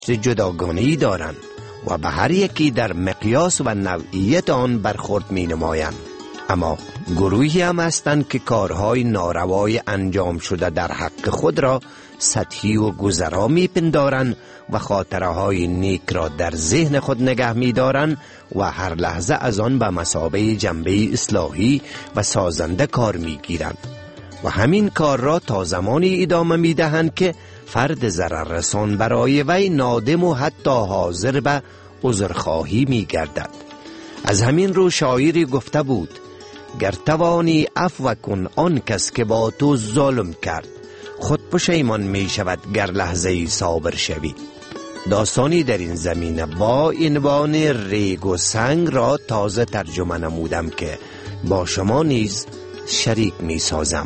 جداگانه‌ای دارند و به هر یکی در مقیاس و نوعیت آن برخورد می نمایند. اما گروهی هم هستند که کارهای ناروای انجام شده در حق خود را سطحی و گذرا می پندارند و خاطره‌های نیک را در ذهن خود نگه می دارند و هر لحظه از آن به مثابه جنبه اصلاحی و سازنده کار می گیرند و همین کار را تا زمانی ادامه می دهند که فرد ضرر رسان برای وی نادم و حتی حاضر به عذرخواهی می گردد. از همین رو شاعری گفته بود: گر توانی عفو کن آن کس که با تو ظلم کرد، خود پشیمان می شود گر لحظه صابر شوی. داستانی در این زمینه با عنوان ریگ و سنگ را تازه ترجمه نمودم که با شما نیز شریک می سازم.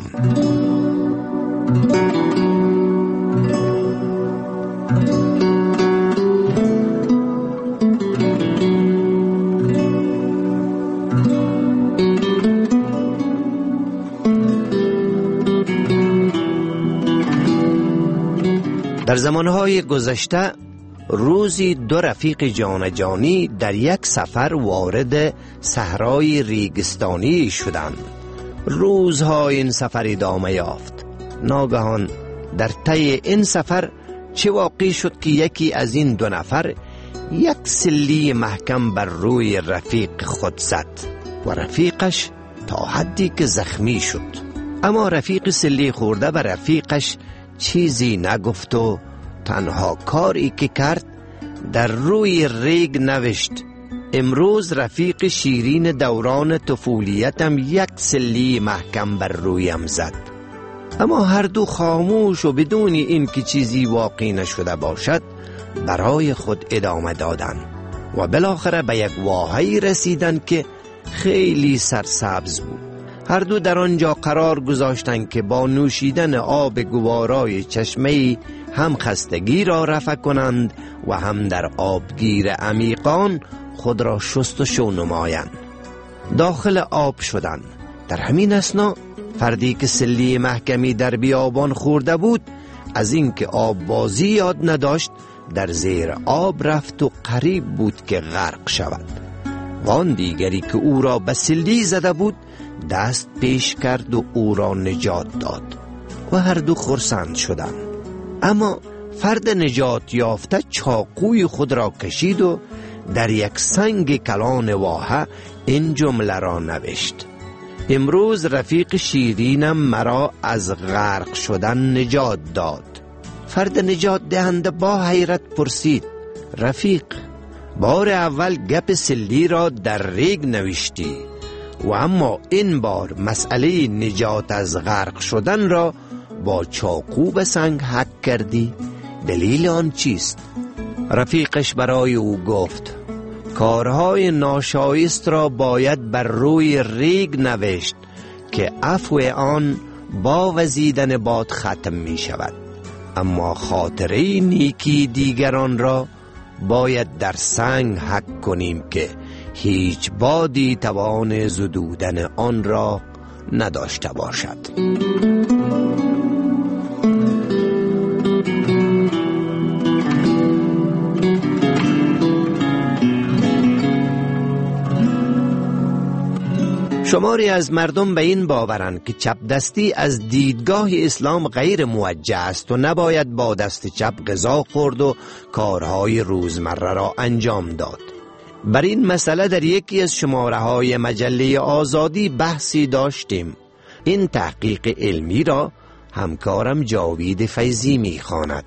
در زمانهای گذشته روزی دو رفیق جانی در یک سفر وارد صحرای ریگستانی شدند. روزها این سفر ادامه یافت. ناگهان در طی این سفر چه واقع شد که یکی از این دو نفر یک سلی محکم بر روی رفیق خود زد و رفیقش تا حدی که زخمی شد. اما رفیق سلی خورده به رفیقش چیزی نگفت و تنها کاری که کرد در روی ریگ نوشت: امروز رفیق شیرین دوران طفولیتم یک سلی محکم بر رویم زد. اما هر دو خاموش و بدون این که چیزی واقع نشده باشد برای خود ادامه دادند و بالاخره به یک واحه‌ای رسیدند که خیلی سرسبز بود. هر دو در آنجا قرار گذاشتند که با نوشیدن آب گوارای چشمه‌ای هم خستگی را رفع کنند و هم در آبگیر عمیقان خود را شست و شو نمایند. داخل آب شدند. در همین اثنا فردی که سلی محکمی در بیابان خورده بود از اینکه آب بازی یاد نداشت در زیر آب رفت و قریب بود که غرق شود. وان دیگری که او را به سلی زده بود دست پیش کرد و او را نجات داد و هر دو خرسند شدند. اما فرد نجات یافته چاقوی خود را کشید و در یک سنگ کلان واحه این جمله را نوشت: امروز رفیق شیرینم مرا از غرق شدن نجات داد. فرد نجات دهنده با حیرت پرسید: رفیق، بار اول گپ سلی را در ریگ نوشتی و اما این بار مسئله نجات از غرق شدن را با چاقو به سنگ حک کردی، دلیل آن چیست؟ رفیقش برای او گفت: کارهای ناشایست را باید بر روی ریگ نوشت که عفو آن با وزیدن باد ختم می شود، اما خاطره نیکی دیگران را باید در سنگ حک کنیم که هیچ بادی توان زدودن آن را نداشته باشد. شماری از مردم به این باورند که چپ دستی از دیدگاه اسلام غیر موجه است و نباید با دست چپ غذا خورد و کارهای روزمره را انجام داد. بر این مسئله در یکی از شماره‌های مجله آزادی بحثی داشتیم. این تحقیق علمی را همکارم جاوید فیضی می‌خواند.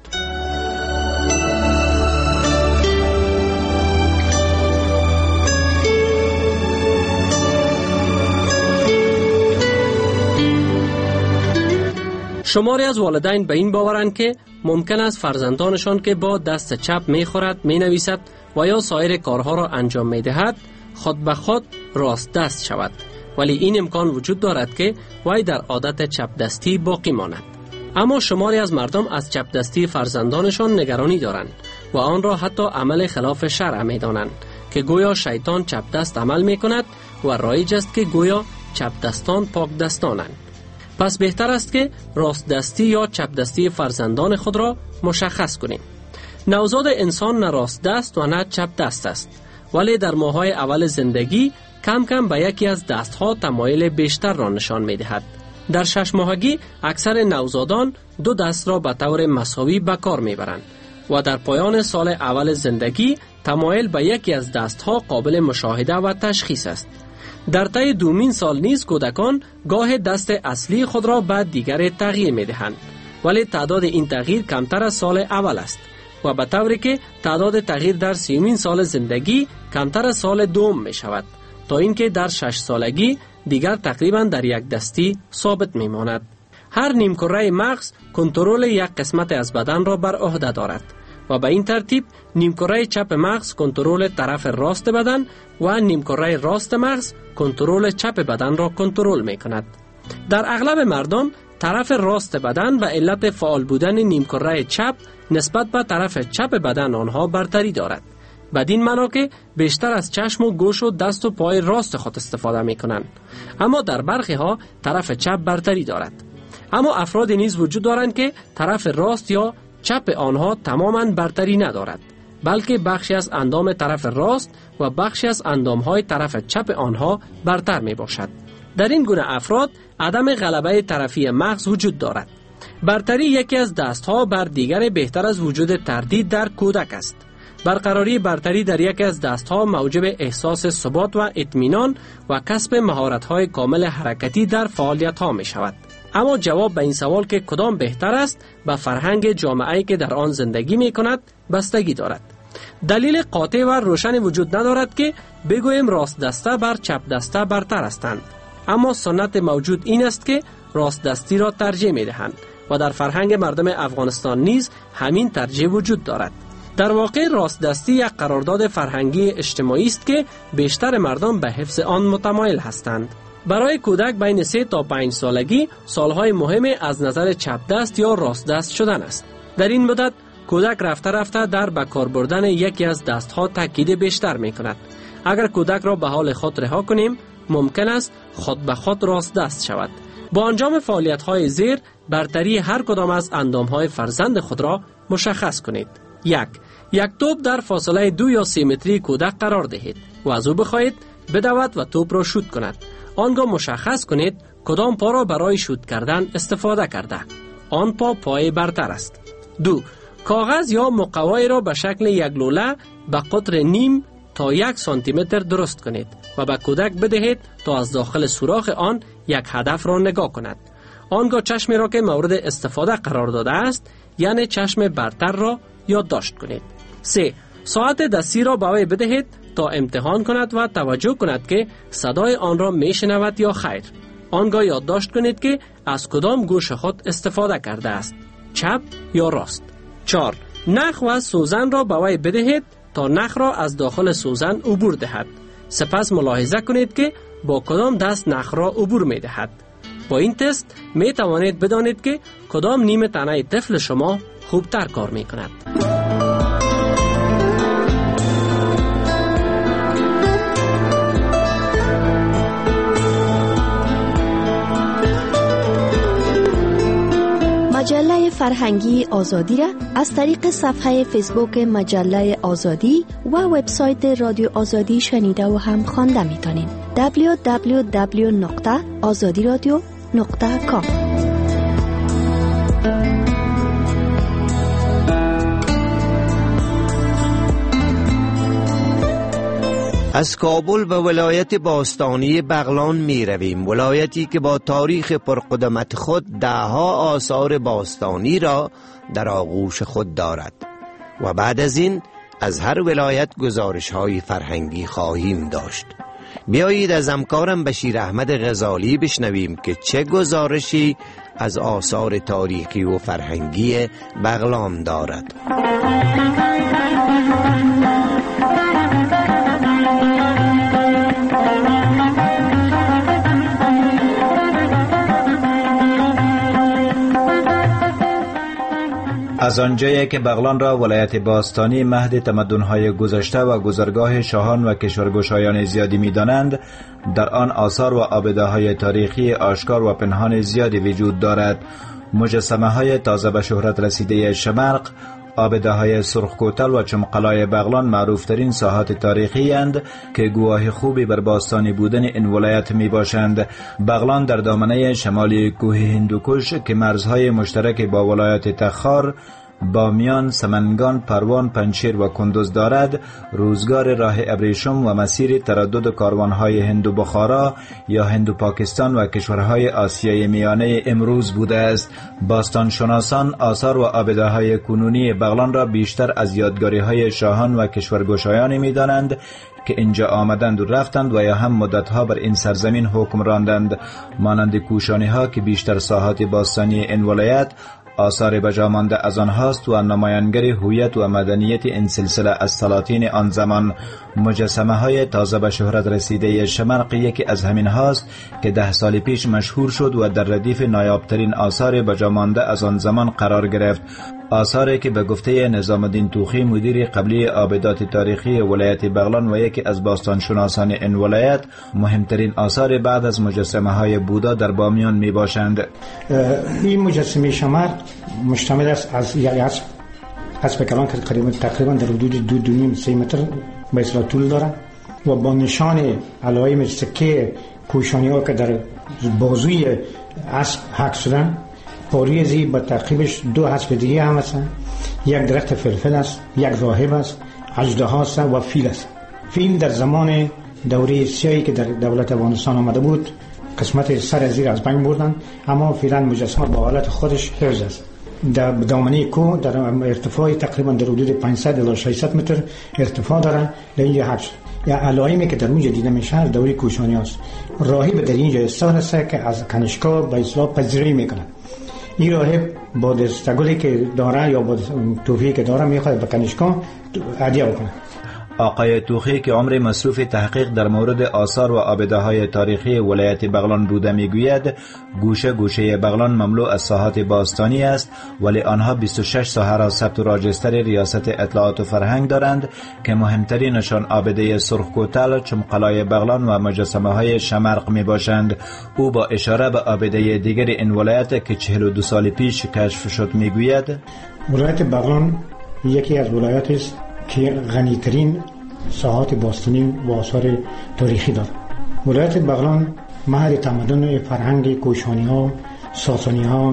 شماری از والدین به این باورند که ممکن است فرزندانشان که با دست چپ می‌خورد، می‌نویسد و یا سایر کارها را انجام می‌دهد خود به خود راست دست شود، ولی این امکان وجود دارد که وی در عادت چپ دستی باقی ماند. اما شماری از مردم از چپ دستی فرزندانشان نگرانی دارند و آن را حتی عمل خلاف شرع می‌دانند که گویا شیطان چپ دست عمل می‌کند و رایج است که گویا چپ دستان پاک دستانند. پس بهتر است که راست دستی یا چپ دستی فرزندان خود را مشخص کنیم. نوزاد انسان نه راست دست و نه چپ دست است، ولی در ماه‌های اول زندگی کم کم به یکی از دستها تمایل بیشتر را نشان می‌دهد. در 6 ماهگی اکثر نوزادان 2 دست را به طور مساوی به کار می‌برند و در پایان سال اول زندگی تمایل به یکی از دستها قابل مشاهده و تشخیص است. در طی دومین سال نیز کودکان گاه دست اصلی خود را به دیگر تغییر می‌دهند، ولی تعداد این تغییر کمتر از سال اول است و به طوری که تعداد تغییر در 30مین سال زندگی کمتر از سال دوم می شود، تا اینکه در 6 سالگی دیگر تقریبا در یک دستی ثابت می ماند. هر نیمکره مغز کنترل یک قسمت از بدن را بر عهده دارد و به این ترتیب نیمکره چپ مغز کنترل طرف راست بدن و نیمکره راست مغز کنترل چپ بدن را کنترل می کند. در اغلب مردم طرف راست بدن به علت فعال بودن نیمکره چپ نسبت به طرف چپ بدن آنها برتری دارد. بدین معنا که بیشتر از چشم و گوش و دست و پای راست خود استفاده می کنند، اما در برخی ها طرف چپ برتری دارد. اما افرادی نیز وجود دارند که طرف راست یا چپ آنها تماما برتری ندارد، بلکه بخشی از اندام طرف راست و بخشی از اندامهای طرف چپ آنها برتر می باشد. در این گونه افراد عدم غلبه طرفی مغز وجود دارد. برتری یکی از دستها بر دیگر بهتر از وجود تردید در کودک است. برقراری برتری در یکی از دستها موجب احساس ثبات و اطمینان و کسب مهارت‌های کامل حرکتی در فعالیت‌ها می شود. اما جواب به این سوال که کدام بهتر است به فرهنگ جامعه‌ای که در آن زندگی می کند بستگی دارد. دلیل قاطع و روشن وجود ندارد که بگوییم راست دسته بر چپ دسته برتر هستند، اما سنت موجود این است که راست دستی را ترجیح می دهند و در فرهنگ مردم افغانستان نیز همین ترجیح وجود دارد. در واقع راست دستی یک قرارداد فرهنگی اجتماعی است که بیشتر مردم به حفظ آن متمایل هستند. برای کودک بین 3 تا 5 سالگی سالهای مهمی از نظر چپ دست یا راست دست شدن است. در این مدت کودک رفته رفته در به کار بردن یکی از دستها تاکید بیشتر می کند. اگر کودک را به حال خود رها کنیم ممکن است خود به خود راست دست شود. با انجام فعالیت‌های زیر برتری هر کدام از اندام‌های فرزند خود را مشخص کنید. 1. یک توپ در فاصله 2 یا 3 متری کودک قرار دهید و از او بخواهید بدود و توپ را شوت کند. آنگاه مشخص کنید کدام پا را برای شوت کردن استفاده کرده. آن پا پای برتر است. 2. کاغذ یا مقوایی را به شکل یک لوله به قطر نیم تا 1 سانتی متر درست کنید و به کودک بدهید تا از داخل سوراخ آن یک هدف را نگاه کند. آنگاه چشمی را که مورد استفاده قرار داده است یعنی چشم برتر را یادداشت کنید. 3. ساعت دستی را به وی بدهید تا امتحان کند و توجه کند که صدای آن را میشنود یا خیر. آنگاه یادداشت کنید که از کدام گوش خود استفاده کرده است، چپ یا راست. 4. نخ و سوزن را به وی بدهید تا نخ را از داخل سوزن عبور دهد. سپس ملاحظه کنید که با کدام دست نخ را عبور می دهد. با این تست می توانید بدانید که کدام نیم تنه طفل شما خوبتر کار می کند. مجله فرهنگی آزادی را از طریق صفحه فیسبوک مجله آزادی و وبسایت رادیو آزادی شنیده و هم خوانده می‌تونید. www.azadiradio.com از کابل به ولایت باستانی بغلان می رویم، ولایتی که با تاریخ پرقدمت خود دهها آثار باستانی را در آغوش خود دارد و بعد از این از هر ولایت گزارش های فرهنگی خواهیم داشت. بیایید از همکارم بشیر احمد غزالی بشنویم که چه گزارشی از آثار تاریخی و فرهنگی بغلان دارد. از آنجایی که بغلان را ولایت باستانی مهد تمدن‌های گذشته و گذرگاه شاهان و کشورگشایان زیادی می‌دانند، در آن آثار و آبده‌های تاریخی آشکار و پنهان زیادی وجود دارد. مجسمه‌های تازه به شهرت رسیده شمرق، آبده‌های سرخکوتل و چمقلای بغلان معروفترین ساحات تاریخی اند که گواه خوبی بر باستانی بودن این ولایت می باشند. بغلان در دامنه شمالی کوه هندوکش که مرزهای مشترک با ولایت تخار، بامیان، سمنگان، پروان، پنجشیر و کندوز دارد، روزگار راه ابریشم و مسیر تردد کاروانهای هندو بخارا یا هندو پاکستان و کشورهای آسیای میانه امروز بوده است. باستانشناسان آثار و آبده‌های کنونی بغلان را بیشتر از یادگاری‌های شاهان و کشورگشایانی می‌دانند که اینجا آمدند و رفتند و یا هم مدتها بر این سرزمین حکم راندند، مانند کوشانی‌ها که بیشتر ساحات باستانی این ولایت آثار بجامانده از آنهاست و نمایانگر هویت و مدنیت این سلسله از سلاطین آن زمان. مجسمه های تازه به شهرت رسیده شمرق یکی از همین هاست که 10 سال پیش مشهور شد و در ردیف نایابترین آثار بجامانده از آن زمان قرار گرفت. آثاری که به گفته نظام الدین توخی مدیر قبلی آبدات تاریخی ولایت بغلان و یکی از باستانشناسان این ولایت، مهمترین آثار بعد از مجسمه های بودا در بامیان می باشند. این مجسمه شمرق مشتمل است از یک اسب کلان که تقریبا در حدود 2.5-3 متر به اصطلاح طول دارد و با نشان علائم سکه کوشانی‌ها که در بازوی اسب حک شدن، پاریزی با تعقیبش 2 اسب دیگه هم هستن، یک درخت فلفل است، یک راهب است، اژدها است و فیل است. فیل در زمان دوره سیاهی که در دولت افغانستان آمده بود قسمت سر زیر از بین بردن، اما فعلا مجسمه با حالت خودش حفظ است. در دامنه کوه در ارتفاع تقریبا در حدود 500 الی 600 متر ارتفاع دارن. در اینجا حفظ یا علائمی که در اونجا دیده میشه دوره کوشانی است. راهب در اینجا استاد است که از کنشکا به اصطلاح پذیرایی میکنه. این راهب با دستگلی که داره یا با توفیقی که داره میخواد به کنشکا هدیه بکنه. آقای توخی که عمر مصروف تحقیق در مورد آثار و آبده‌های تاریخی ولایت بغلان بوده میگوید گوشه گوشه بغلان مملو از ساحات باستانی است، ولی آنها 26 ساحه را ثبت و راجستر ریاست اطلاعات و فرهنگ دارند که مهمترینشان آبده سرخکوتل، چمقلای بغلان و مجسمه های شمرق می باشند. او با اشاره به آبده دیگر این ولایت که 42 سال پیش کشف شد میگوید ولایت بغلان یکی از ولایات است که غنیترین ساحات باستانی و آثار تاریخی دارد. ولایت بغلان محل تمدن فرهنگ کوشانی ها، ساسانی ها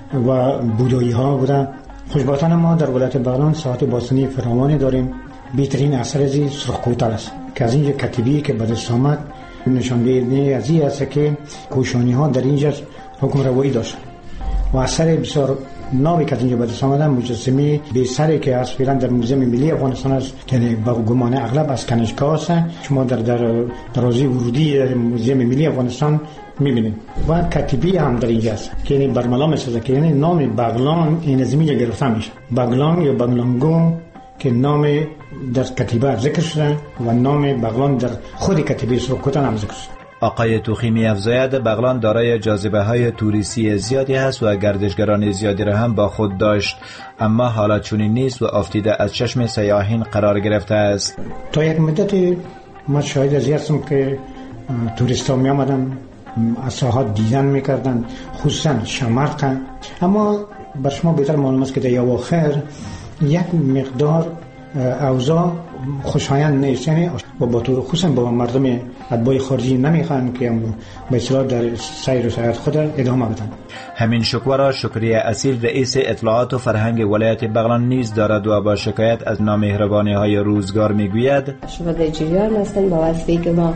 و بودایی ها بوده. خوشبختانه ما در ولایت بغلان ساحات باستانی فراوانی داریم. بهترین اثر از سرخکوتل است که از اینجا کتیبی که به دست آمد نشان دهنده از این است که کوشانی ها در اینجا حکم روایی داشت و اثر بسیار نامی که اینجا به دست آمدن مجسمه به سری که از فعلا در موزیم ملی افغانستان است که با گمان اغلب از کنشکا است. شما در درازی ورودی موزیم ملی افغانستان میبینید و کتیبی هم در اینجا است که یعنی برملا میسازه که یعنی نام بغلان این از اینجا گرفته میشه. بغلان یا بغلانگو که نام در کتیبه ذکر شده و نام بغلان در خود کتیبه سرخکوتل هم ذکر شده. آقای توخی می‌افزاید بغلان دارای جاذبه‌های توریستی زیادی است و گردشگران زیادی را هم با خود داشت، اما حالا چنین نیست و افتیده از چشم سیاحین قرار گرفته است. تا یک مدت ما شاهد از هستم که توریست‌ها می‌آمدن از ساحات دیدن می‌کردند، خصوصا شمرق، اما بر شما بهتر معلوم است که در اواخر یک مقدار اوضاع خوشایند نیست، یعنی و با تو خصوصا با مردم اتباع خارجی نمیخوان که به اصطلاح در سیر و سیاحت خود ادامه بدن. همین شکوه را شکریه اصیل رئیس اطلاعات و فرهنگ ولایت بغلان نیز دارد و با شکایت از نامهربانی های روزگار میگوید شما در جریان هستن با واسطه که ما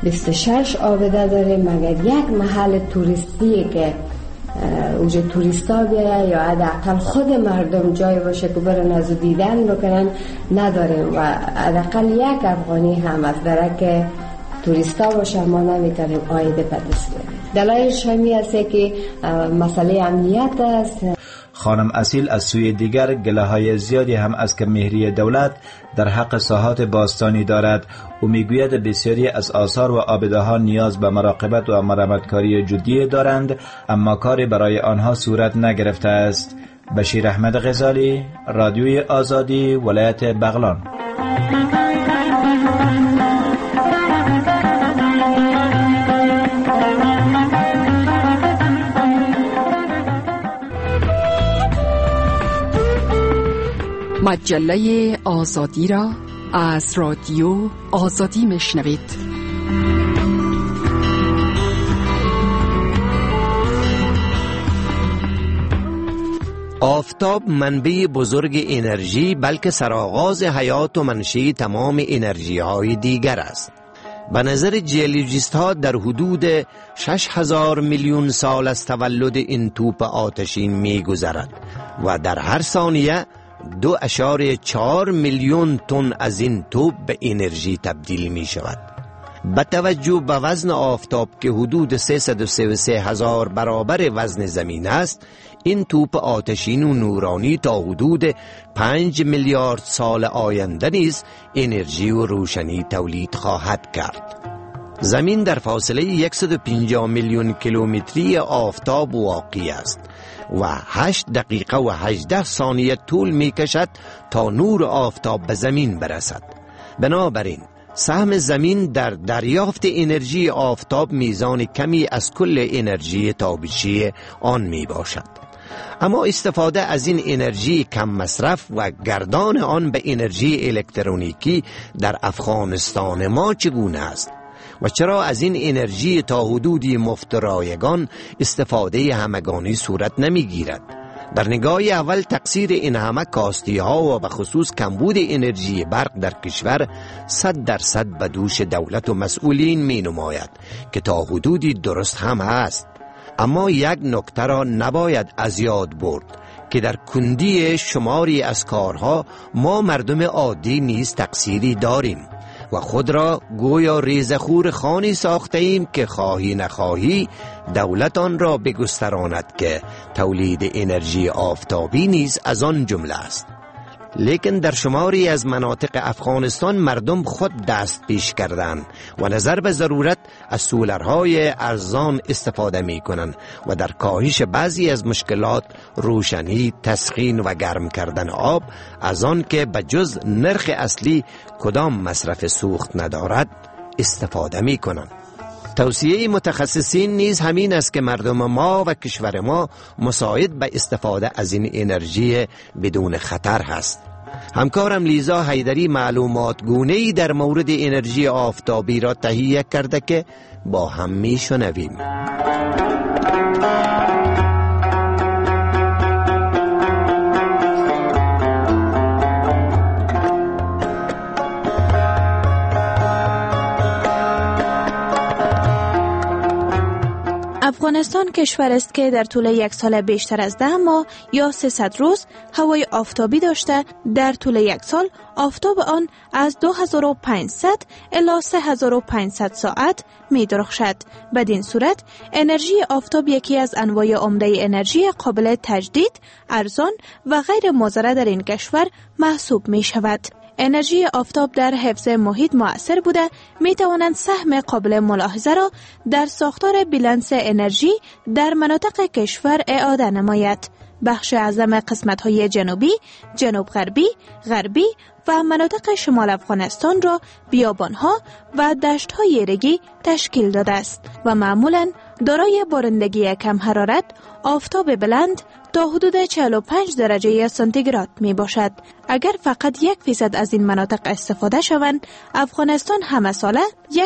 26 آبده داریم مگر یک محل توریستی که اونجا توریستا بیاید یا حداقل خود مردم جای باشه که برن از دیدن بکنن نداریم و حداقل یک افغانی هم از درک توریستا باشه ما نمیتونیم عاید پدس بریم. دلایلش همی است که مسئله امنیت است. خانم اصیل از سوی دیگر گله‌های زیادی هم از کم‌مهری دولت در حق ساحات باستانی دارد. او میگوید بسیاری از آثار و آبده‌ها نیاز به مراقبت و مرمتکاری جدی دارند، اما کاری برای آنها صورت نگرفته است. بشیر احمد غزالی، رادیوی آزادی، ولایت بغلان. مجله آزادی را از رادیو آزادی میشنوید. آفتاب منبع بزرگ انرژی بلکه سرآغاز حیات و منشأ تمام انرژی های دیگر است. به نظر جیولوژیست ها در حدود 6000 میلیون سال از تولد این توپ آتشین می گذرد و در هر ثانیه 2.4 میلیون تن از این توپ به انرژی تبدیل می شود. با توجه به وزن آفتاب که حدود 333,000 برابر وزن زمین است، این توپ آتشین و نورانی تا حدود 5 میلیارد سال آینده نیز انرژی و روشنی تولید خواهد کرد. زمین در فاصله 150 میلیون کیلومتری آفتاب واقع است و 8 دقیقه و 18 ثانیه طول می کشد تا نور آفتاب به زمین برسد. بنابراین سهم زمین در دریافت انرژی آفتاب میزان کمی از کل انرژی تابشی آن می باشد. اما استفاده از این انرژی کم مصرف و گردان آن به انرژی الکترونیکی در افغانستان ما چگونه است؟ و چرا از این انرژی تا حدودی مفت رایگان استفاده همگانی صورت نمی گیرد؟ در نگاه اول تقصیر این همه کاستی ها و به خصوص کمبود انرژی برق در کشور 100% به دوش دولت و مسئولین می نماید که تا حدودی درست هم است. اما یک نکته را نباید از یاد برد که در کندی شماری از کارها ما مردم عادی نیز تقصیری داریم و خود را گویا ریزخور خانی ساخته ایم که خواهی نخواهی دولت آن را بگستراند که تولید انرژی آفتابی نیز از آن جمله است. لیکن در شماری از مناطق افغانستان مردم خود دست پیش کردند و نظر به ضرورت از سولرهای ارزان استفاده می کنند و در کاهش بعضی از مشکلات روشنی، تسخین و گرم کردن آب از آن که به جز نرخ اصلی کدام مصرف سوخت ندارد استفاده می کنند. توصیه متخصصین نیز همین است که مردم ما و کشور ما مساعد به استفاده از این انرژی بدون خطر هست. همکارم لیزا حیدری معلومات گونه‌ای در مورد انرژی آفتابی را تهیه کرده که با هم میشنویم. افغانستان کشور است که در طول یک سال بیشتر از 10 ماه یا 300 روز هوای آفتابی داشته. در طول یک سال آفتاب آن از 2500 الی 3500 ساعت می درخشد. بدین صورت انرژی آفتاب یکی از انواع عمده انرژی قابل تجدید، ارزان و غیر مضر در این کشور محسوب می شود. انرژی آفتاب در حفظ محیط مؤثر بوده، می توانند سهم قابل ملاحظه را در ساختار بیلانس انرژی در مناطق کشور اعاده نماید. بخش اعظم قسمت‌های جنوبی، جنوب غربی، غربی و مناطق شمال افغانستان را بیابان‌ها و دشت‌های ریگی تشکیل داده است و معمولاً دارای بارندگی کم حرارت، آفتاب بلند تا حدود 45 درجه سانتیگراد می باشد. اگر فقط 1% از این مناطق استفاده شوند، افغانستان همه ساله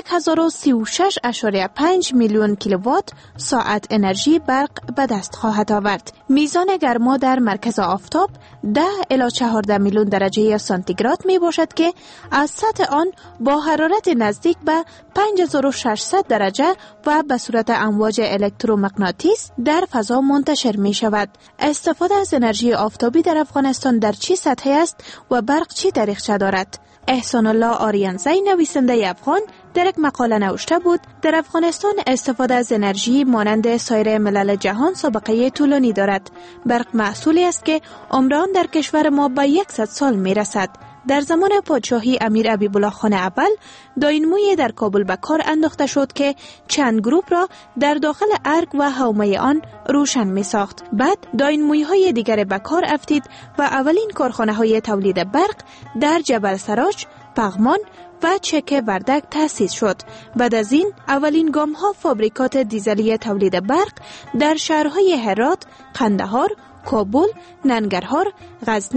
1036.5 میلیون کیلووات ساعت انرژی برق به دست خواهد آورد. میزان گرما در مرکز آفتاب 10 الی 14 میلیون درجه سانتیگراد می باشد که از سطح آن با حرارت نزدیک به 5600 درجه و به صورت امواج الکترومغناطیس در فضا منتشر می شود. استفاده از انرژی آفتابی در افغانستان در چه سطحی است و برق چه تاریخچه دارد؟ احسان الله آریانزی نویسنده افغان در یک مقاله نوشته بود در افغانستان استفاده از انرژی مانند سایر ملل جهان سابقه طولانی دارد. برق محصولی است که عمر آن در کشور ما به 100 سال می رسد. در زمان پادشاهی امیر حبیب‌الله خان اول داینموی در کابل به کار انداخته شد که چند گروپ را در داخل ارگ و حومه آن روشن می ساخت. بعد داینموی‌های دیگر به کار افتید و اولین کارخانه‌های تولید برق در جبل سراج، پغمان و چک وردک تأسیس شد. بعد از این اولین گام‌ها فابریکات دیزلی تولید برق در شهرهای هرات، قندهار، کابل، ننگرهار، غزنی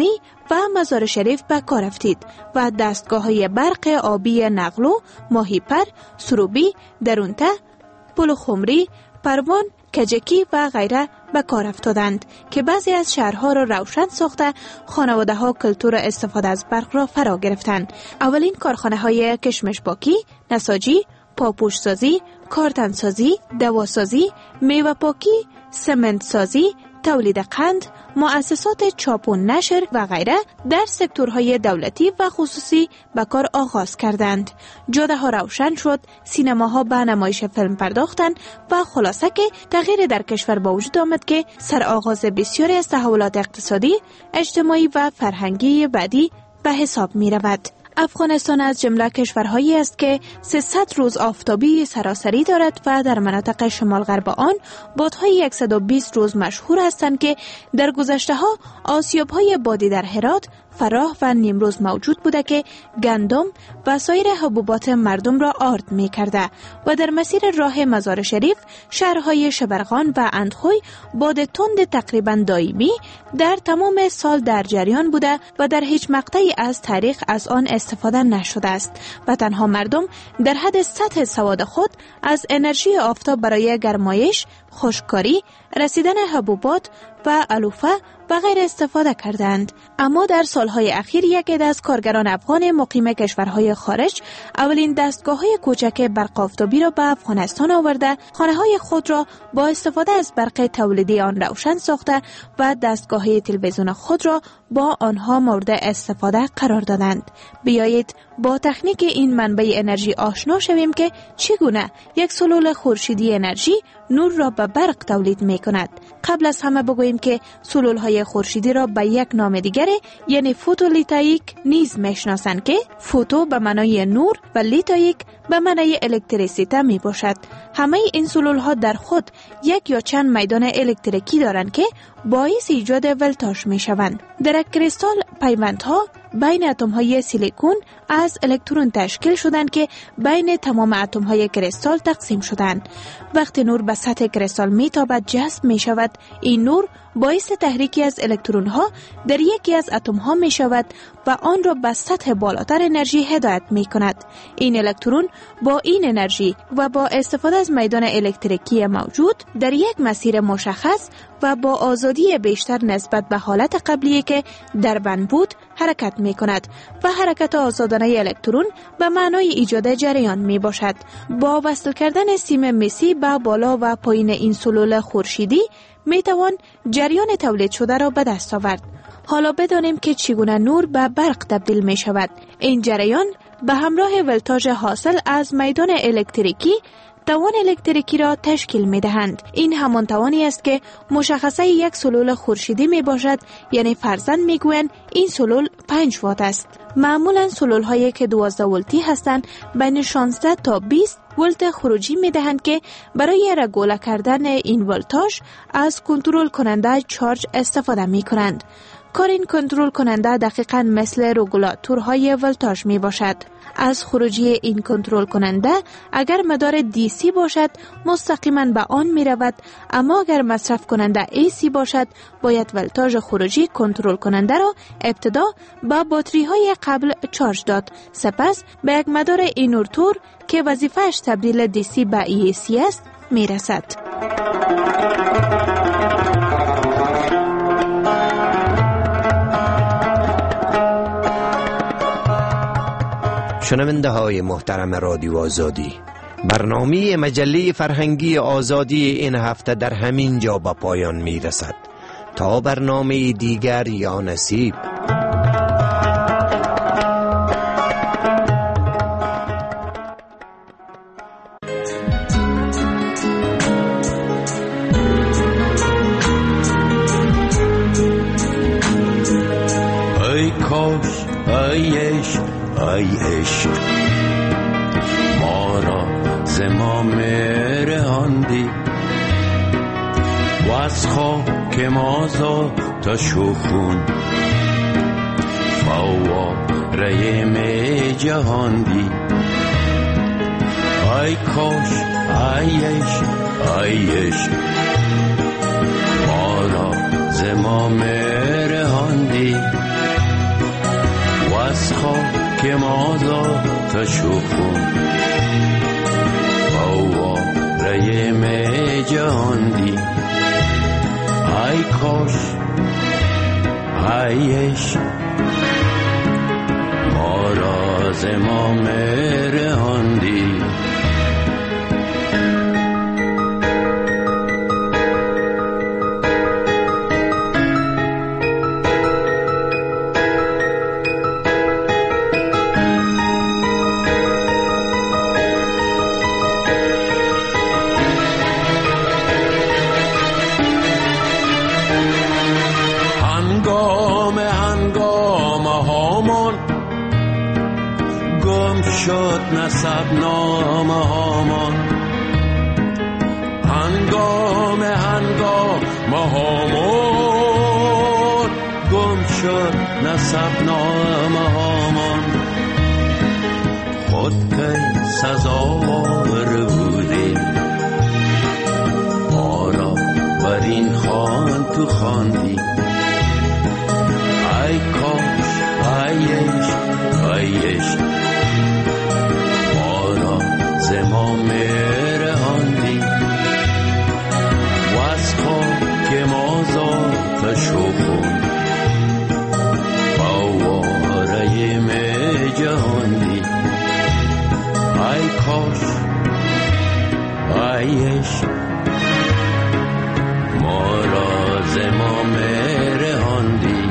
و مزار شریف به کار افتید و دستگاه‌های برق آبی نقلو، ماهیپر، سروبی، درونته، پل خمری، پروان، کجکی و غیره به کار افتادند که بعضی از شهرها را روشن ساخته خانواده ها کلتور استفاده از برق را فرا گرفتند. اولین کارخانه های کشمش پاکی، نساجی، پاپوش سازی، کارتن سازی، دواسازی، میوه پاکی، سمنت سازی، تولید قند، مؤسسات چاپ و نشر و غیره در سکتورهای دولتی و خصوصی به کار آغاز کردند. جاده ها روشن شد، سینماها به نمایش فیلم پرداختند و خلاصه که تغییر در کشور با وجود آمد که سر آغاز بسیاری از تحولات اقتصادی، اجتماعی و فرهنگی بعدی به حساب می رود. افغانستان از جمله کشورهایی است که 300 روز آفتابی سراسری دارد و در مناطق شمال غرب آن بادهای 120 روز مشهور هستند که در گذشته ها آسیاب‌های بادی در هرات، فراه و نیمروز موجود بوده که گندم و سایر حبوبات مردم را آرد می کرده و در مسیر راه مزار شریف شهرهای شبرغان و اندخوی باد تند تقریبا دائمی در تمام سال در جریان بوده و در هیچ مقطعی از تاریخ از آن استفاده نشده است و تنها مردم در حد سطح سواد خود از انرژی آفتاب برای گرمایش، خشککاری، رسیدن حبوبات و علوفه و غیر استفاده کردند. اما در سالهای اخیر یک عده از کارگران افغان مقیم کشورهای خارج اولین دستگاه‌های کوچک برق آفتابی را به افغانستان آورده، خانه‌های خود را با استفاده از برق تولیدی آن روشن ساخته و دستگاه‌های تلویزیون خود را با آنها مورد استفاده قرار دادند. بیایید با تکنیک این منبع انرژی آشنا شویم که چگونه یک سلول خورشیدی انرژی نور را به برق تولید می کند. قبل از همه بگوییم که سلول های خورشیدی را به یک نام دیگر یعنی فوتولیتاییک نیز میشناسند که فوتو به معنای نور و لیتاییک به معنای الکتریسیته می باشد. همه این سلول ها در خود یک یا چند میدان الکتریکی دارند که باعث ایجاد ولتاژ می شوند. در کریستال پیوندها بین اتم های سیلیکون از الکترون تشکیل شدند که بین تمام اتم های کریستال تقسیم شدند. وقتی نور به سطح کریستال میتابد جذب می شود، این نور باعث تحریکی از الکترون ها در یکی از اتم ها می شود و آن را به سطح بالاتر انرژی هدایت می کند. این الکترون با این انرژی و با استفاده از میدان الکتریکی موجود در یک مسیر مشخص و با آزادی بیشتر نسبت به حالت قبلی که در بند بود حرکت می کند و حرکت آزادانه الکترون به معنای ایجاد جریان می باشد. با وصل کردن سیم مسی به بالا و پایین این سلول خورشیدی می توان جریان تولید شده را به دست آورد. حالا بدانیم که چگونه نور به برق تبدیل می شود. این جریان به همراه ولتاژ حاصل از میدان الکتریکی توان الکتریکی را تشکیل می دهند. این همان توانی است که مشخصه یک سلول خورشیدی می باشد، یعنی فرضاً می گویند این سلول 5 وات است. معمولاً سلول هایی که 12 ولتی هستند بین 16 تا 20 ولت خروجی می دهند که برای رگوله کردن این ولتاژ از کنترل کننده چارج استفاده می کنند. کار این کنترل کننده دقیقاً مثل رگولاتورهای ولتاژ می باشد. از خروجی این کنترل کننده اگر مدار دیسی باشد مستقیما به آن می رود، اما اگر مصرف کننده ایسی باشد باید ولتاژ خروجی کنترل کننده را ابتدا با باتری های قبل چارج داد، سپس به یک مدار اینورتور که وظیفه‌اش تبدیل دیسی به ایسی است می رسد. شنونده های محترم رادیو آزادی، برنامه مجله فرهنگی آزادی این هفته در همین جا به پایان می رسد. تا برنامه دیگر یا نصیب. ای کاش ای عشق ای عشق ما را ز ما رهاندی و از خاک ما تا شوفون فواره می جهاندی. ای کاش ای عشق ای عشق ما را ز ما رهاندی که مازاد شخون آواره می جهاندی ای کاش ایش ما راز ما مرهاندی شد نسب نامه هامان هنگام هامان گم شد نسب نامه هامان خود که سزاوار بودیم ما را بر این خوان تو خواندی ای کاش ایش ما مرهاندی و از خاک ما ذات شخون آواره می جهاندی ای کاش ایش ما راز ما مرهاندی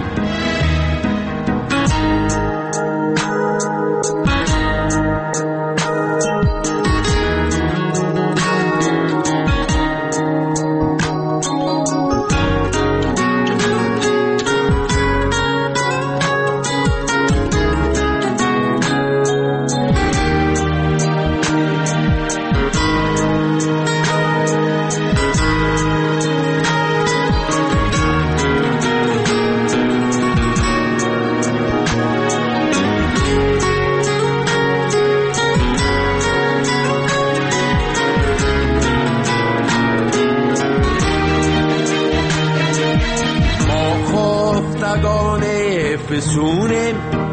فسونیم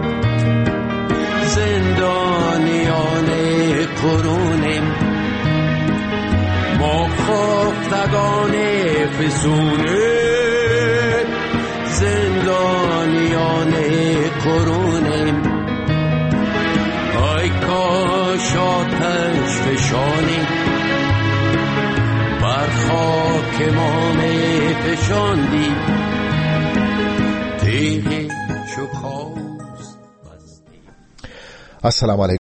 زندانیان قرونیم ما خفتگان فسونیم زندانیان قرونیم ای کاش آتش فشانی بر خاک ما می فشاندی السلام علیکم.